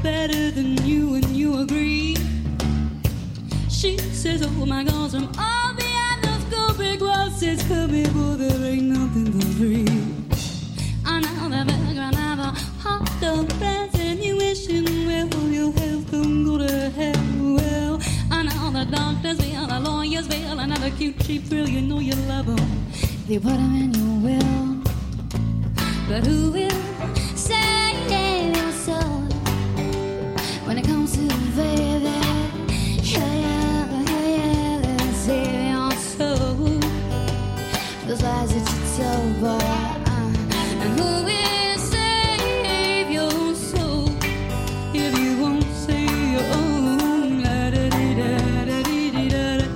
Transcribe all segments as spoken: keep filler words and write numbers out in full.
better than you, and you agree. She says, oh my gosh, I'm all behind those gold brick walls. Says, come here, boy, there ain't nothing for free. I know the background of a hot dog press, and you wishing, well, your health don't go to hell. Well, I know the doctors will, the lawyers will, another cute cheap thrill, you know you love them. They put them in your will. But who will save your soul when it comes to baby? Yeah, yeah, yeah, yeah, save your soul. Those lies that you told, boy. Uh, and who will save your soul if you won't save your own? La, da, dee, da, da, dee, dee, da, da.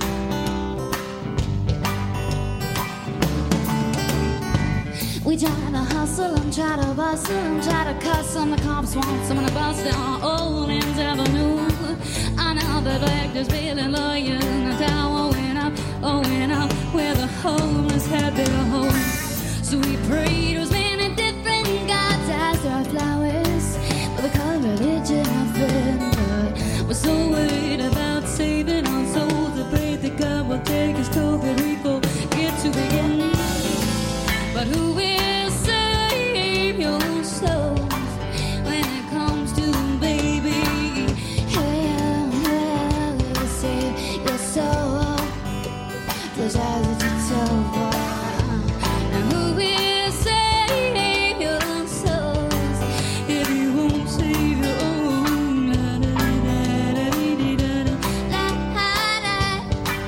We try to hustle and try to bustle and try to cuss, and the cops want someone to bust down Old Lambs Avenue. I know the doctors, bailing lawyers, and the tower went up, oh went up, where the homeless had their home. So we prayed to as many different gods as there are flowers, but the color religion of it. But we're so worried about saving our souls, the faith that God will take us till that we forget to begin. But who will save your souls when it comes to baby? Yeah, yeah, yeah, save your soul. Those eyes that you told, boy. And who will save your souls if you won't save your own? La, da, da, da, dee, da, da. La, da.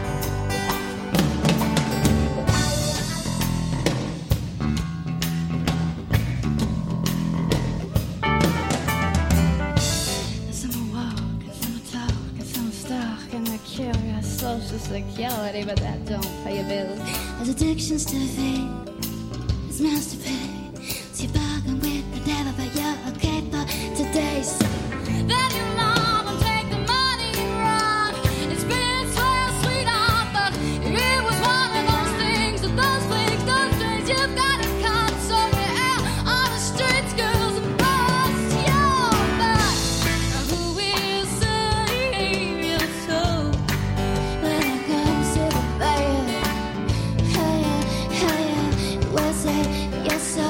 Some walk, and some talk, and some stalk, and they're curious social security, but that don't pay your bills. There's addictions to fame, it's mouths to pay. So you bargain with the devil, but you're okay for today. So then you love and take the money and run. It's been swell, sweetheart, but it was one of those things, that those things, those things you've got to cut. So you're out on the streets, girls and boys, your butt. Who will save your soul when it comes to the baby? Hey, yeah, hey, yeah, we'll save your soul.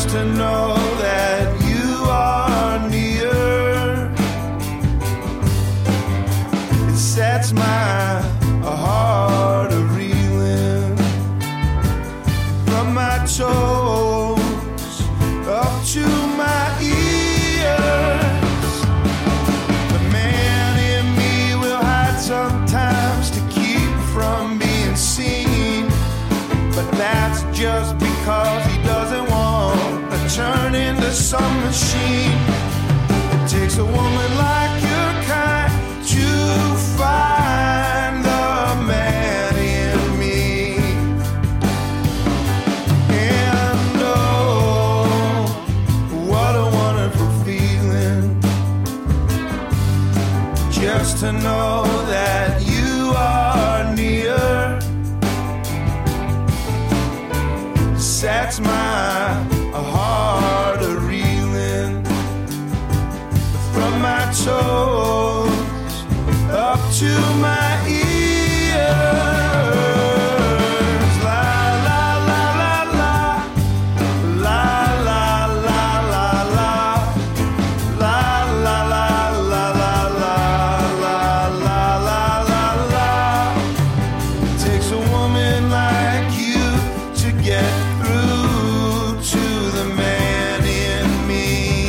just to know that you are near. It sets my heart a reeling from my toes up to my ears. The man in me will hide sometimes to keep from being seen, but that's just because he doesn't want to turn into some machine. It takes a woman like your kind to find the man in me. And oh, what a wonderful feeling just to know that you are near. Sets my heart a reeling from my toes up to my ears. La la la la la, la la la la la, la la la la la la, la la la la la. It takes a woman like you to get through to the man in me.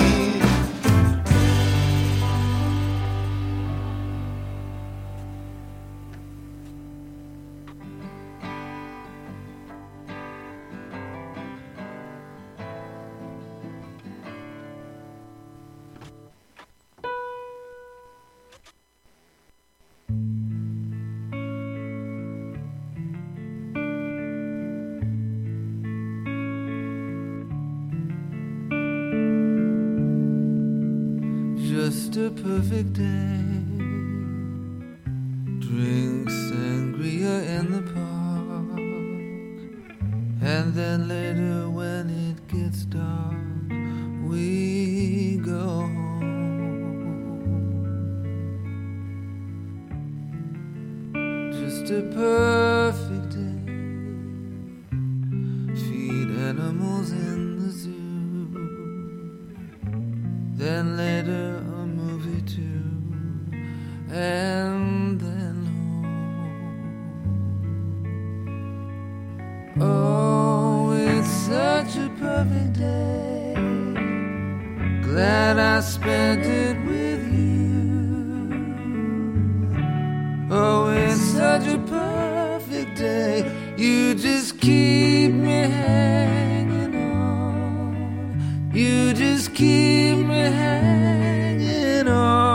Just a perfect day. Drink sangria in the park, and then later when it gets dark, we go home. Just a perfect day. Feed animals in the zoo, then later a movie too, and then home. Oh, it's such a perfect day. Glad I spent it with you. Oh, it's such a perfect day. You just keep me hanging on. You just keep me hanging on.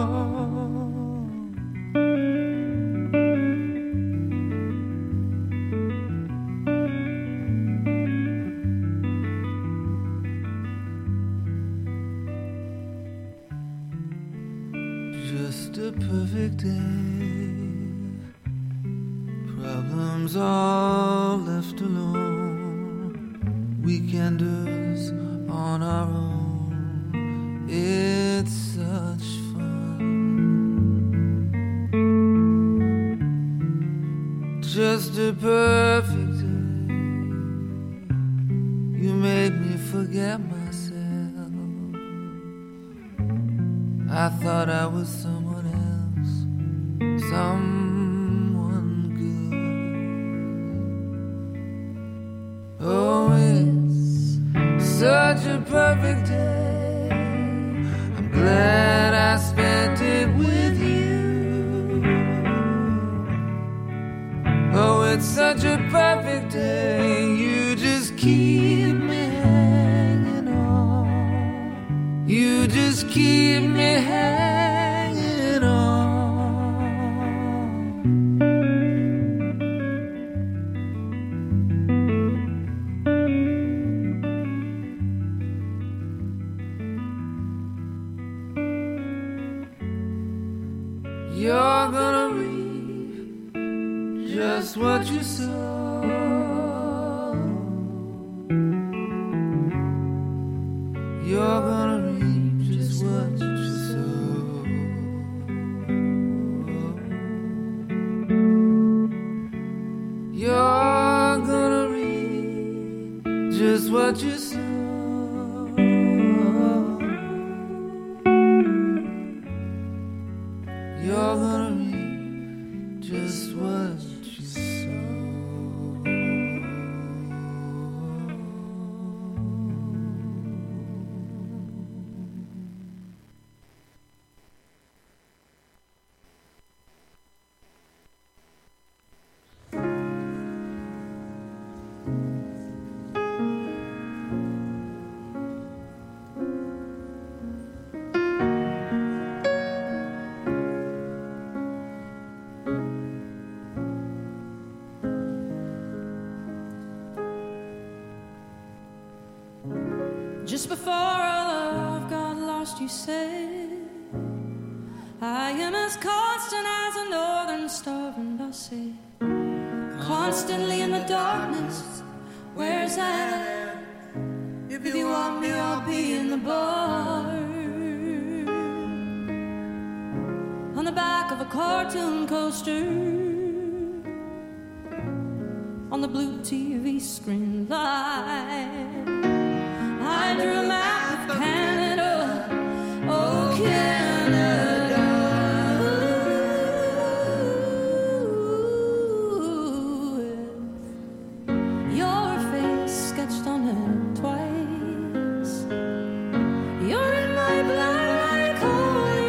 Just a perfect day. Problems all left alone. Weekenders on our own. It's such fun. Just a perfect day. You made me forget myself. I thought I was someone else, someone good. Oh, it's such a perfect day. I'm glad I spent it with you. Oh, it's such a perfect day. You just keep me hanging on. You just keep me hanging on. You're gonna reap just what you sow. You're gonna reap just what you sow. You're gonna reap just what you sow. just what you saw. Just before our love got lost, you said, I am as constant as a northern star. And I said, constantly in the darkness, where's that? If you want me, I'll be in the bar. On the back of a cartoon coaster, on the blue T V screen light, I drew a map of Canada, oh Canada. Ooh, your face sketched on it twice. You're in my blood like holy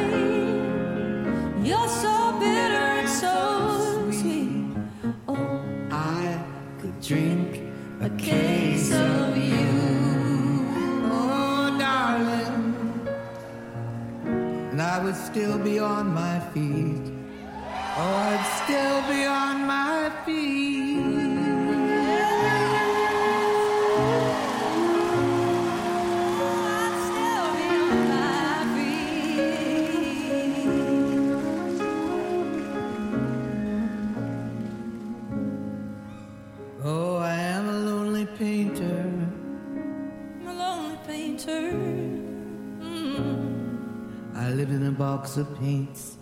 wine. You're so bitter and so sweet. Oh, I could drink a case of you. And I would still be on my feet. Oh, I'd still be on my feet. I'd still be on my feet. Oh, I am a lonely painter. I'm a lonely painter. I live in a box of paints.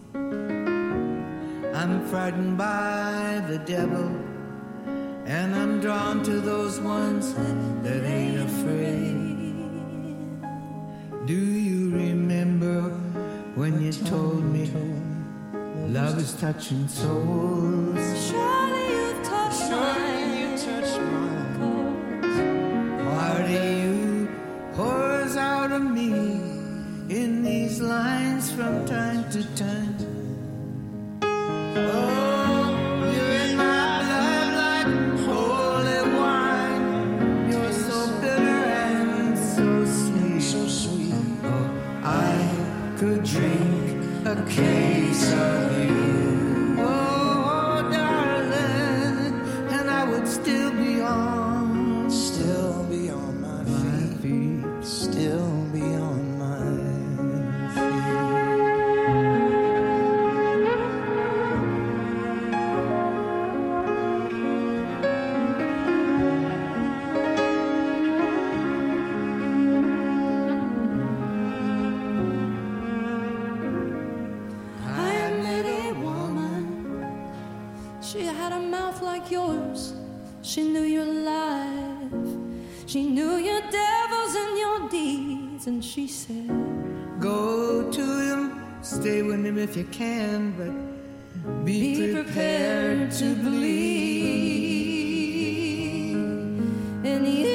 I'm frightened by the devil, and I'm drawn to those ones that ain't afraid. Do you remember when you told me love is touching souls? Surely you've touched mine. You touched mine. Part of you pours out of me in these lines from time to time. Oh, you're in my blood like holy wine. You're so bitter and so sweet, so sweet. Oh, I could drink a case of you. Oh, darling, and I would still be on, still be on my feet, still be on my She had a mouth like yours. She knew your life. She knew your devils and your deeds. And she said, go to him, stay with him if you can, but be, be prepared, prepared to believe in you.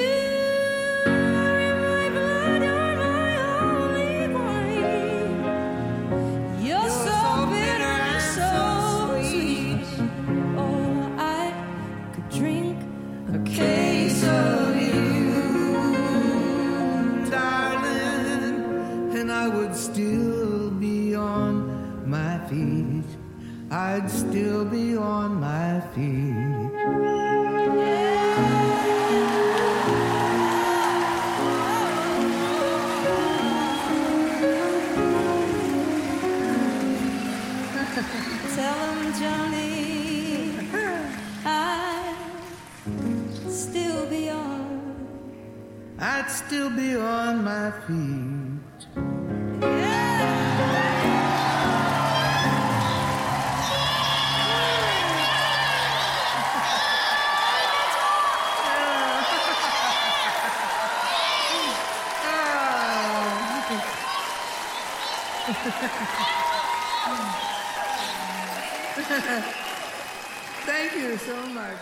Still be on my feet. I'd still be on my feet. Tell him, Johnny, I'd still be on. I'd still be on my feet. Thank you so much.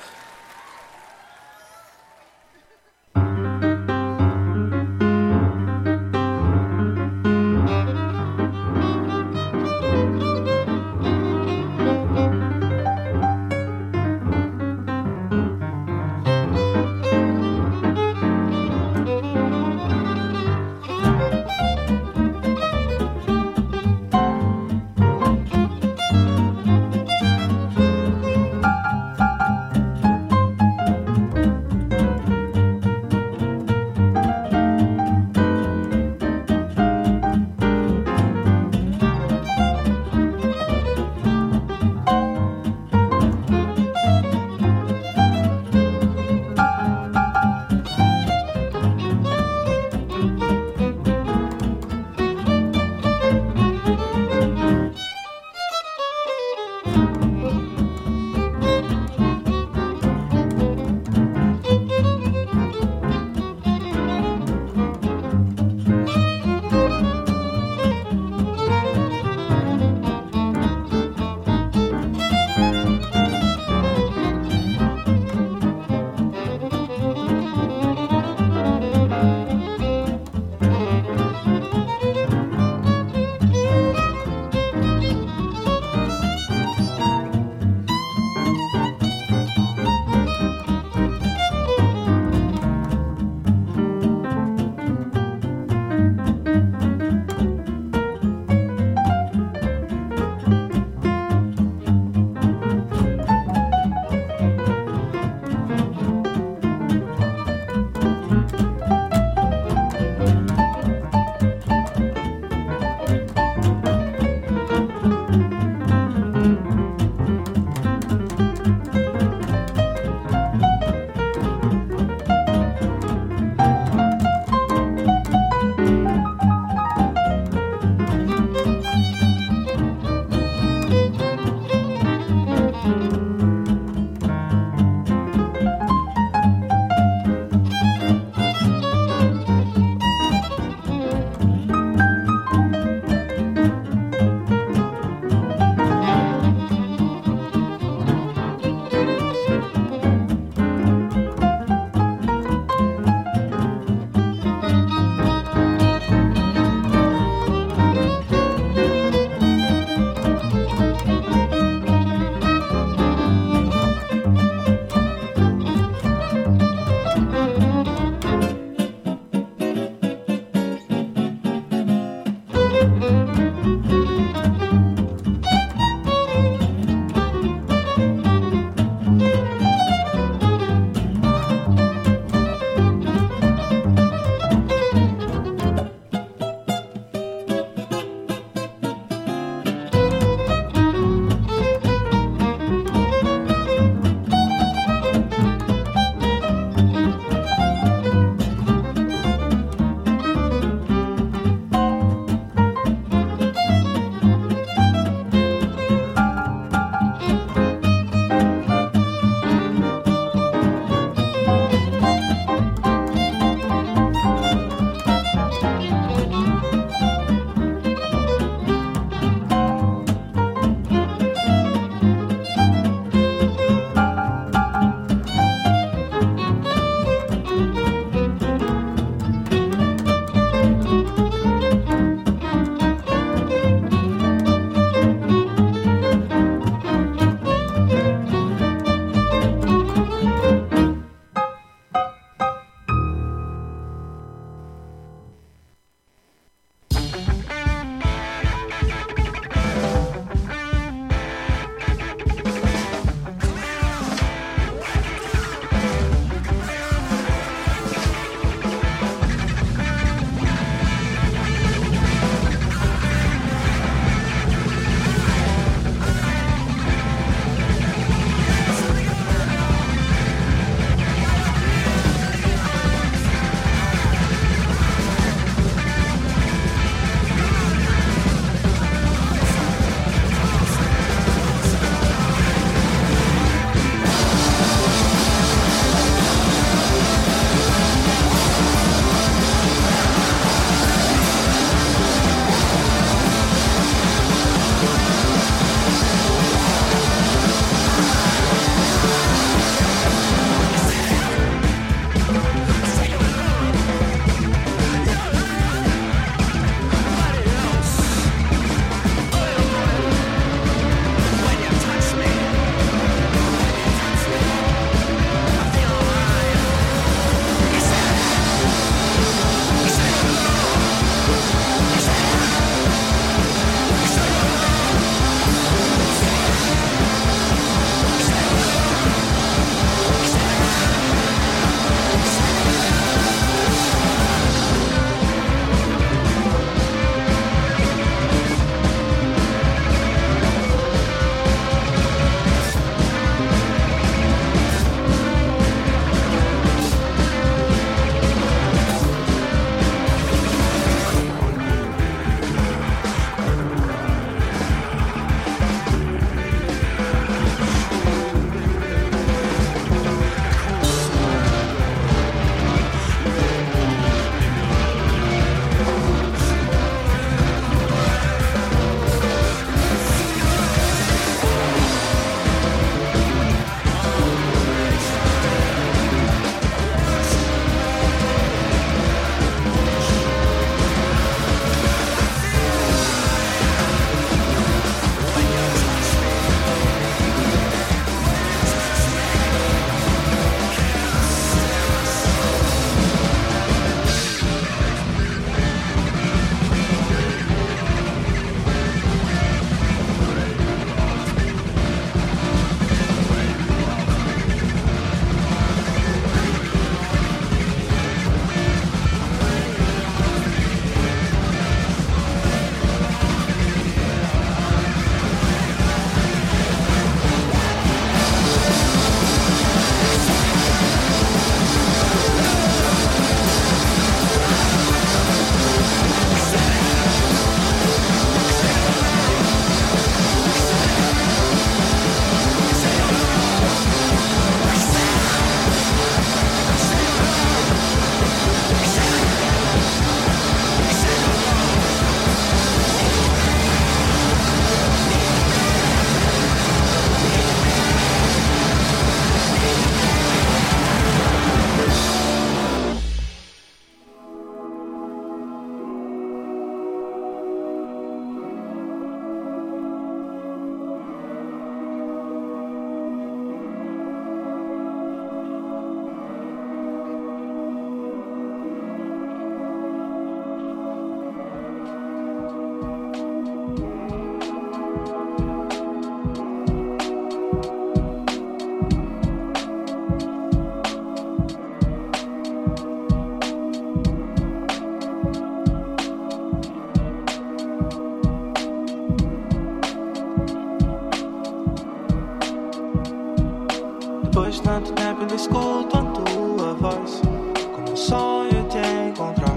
Depois de tanto tempo ainda escuto a tua voz, como um sonho te encontrar.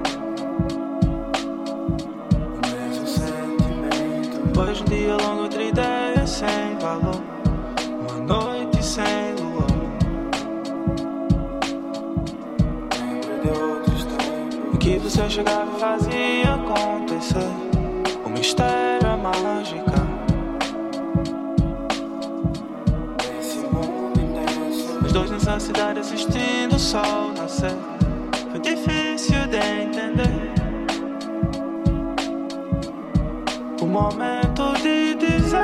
O mesmo sentimento. Depois de um dia longo, outra ideia sem valor, uma noite sem luar. Lembro de outros tempos em que você chegava e fazia acontecer um mistério, a mágica. Dois nessa cidade assistindo o sol nascer, foi difícil de entender o momento de dizer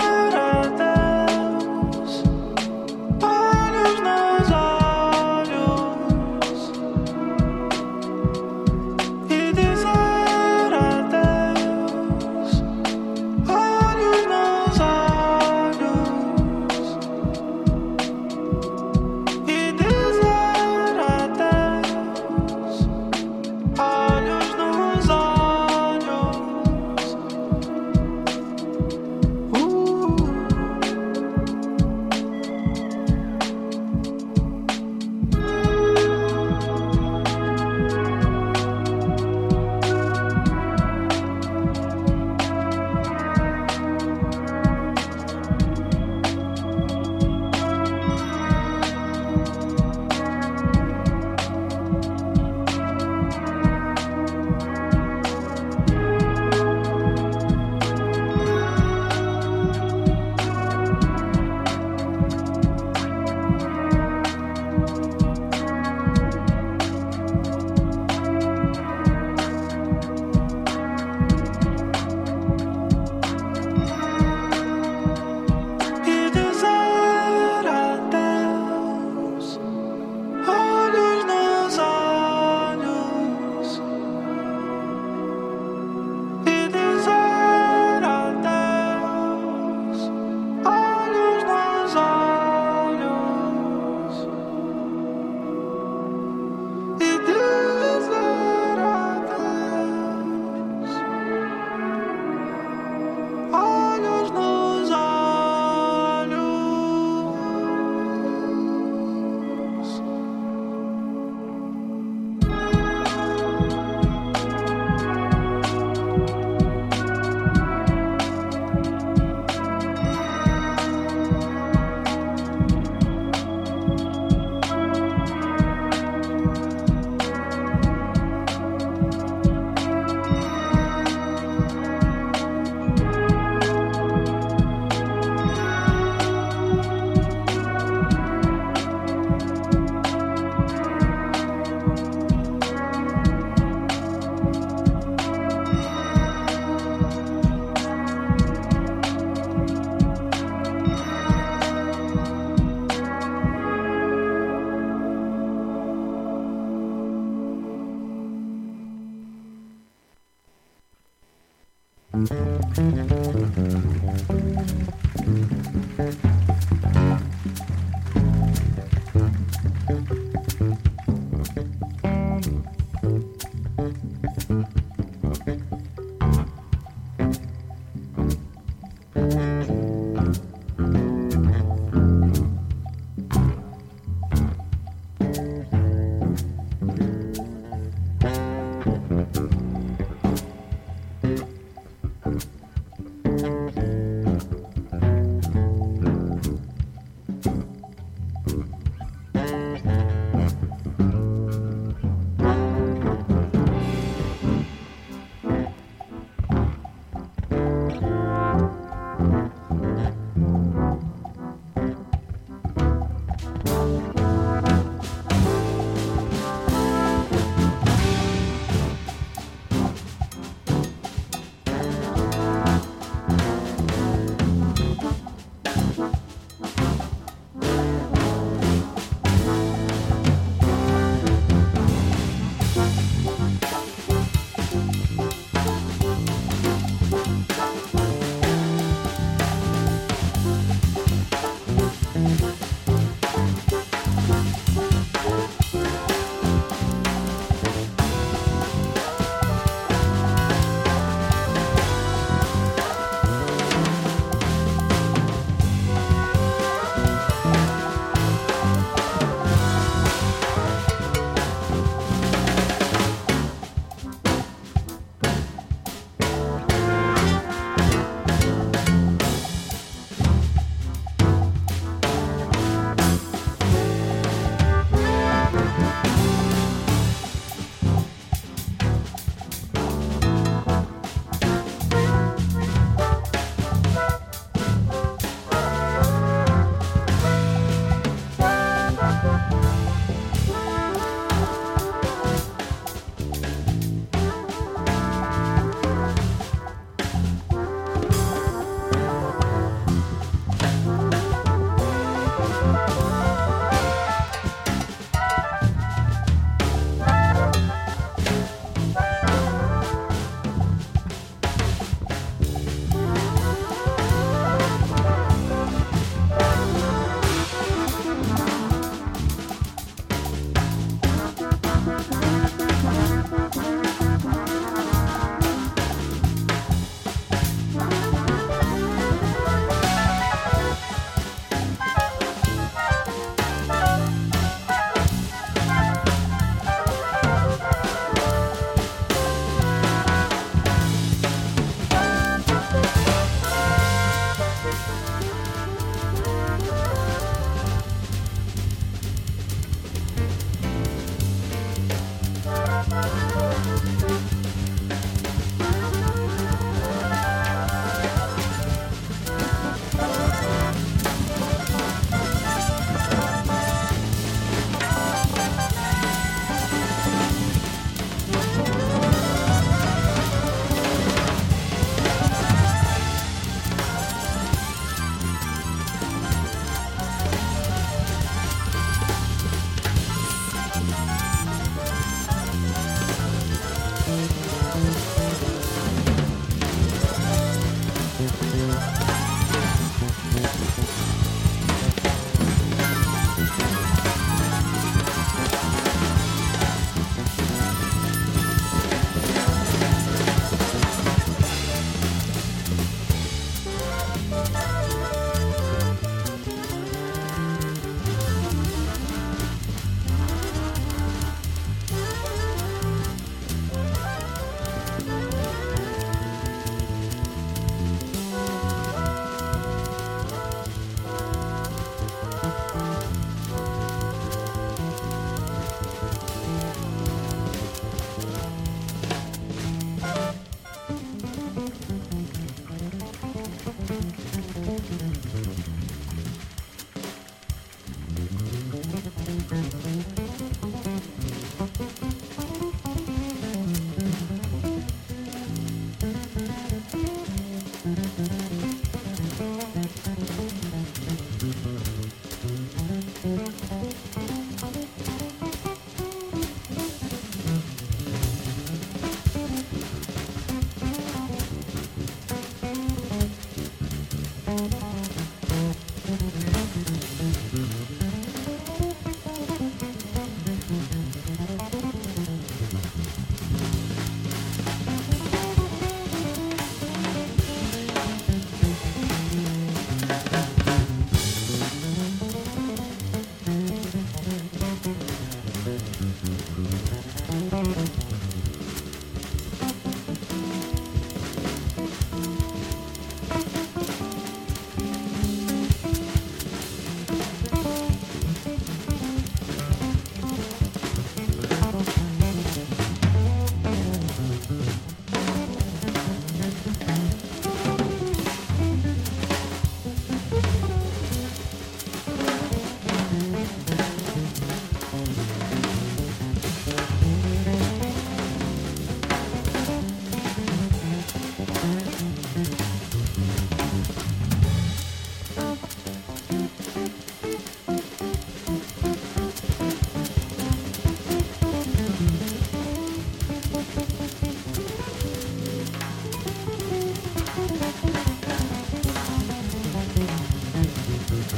adeus, olhos nos olhos, e dizer adeus, olhos nos olhos. Olhos nos olhos,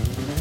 Thank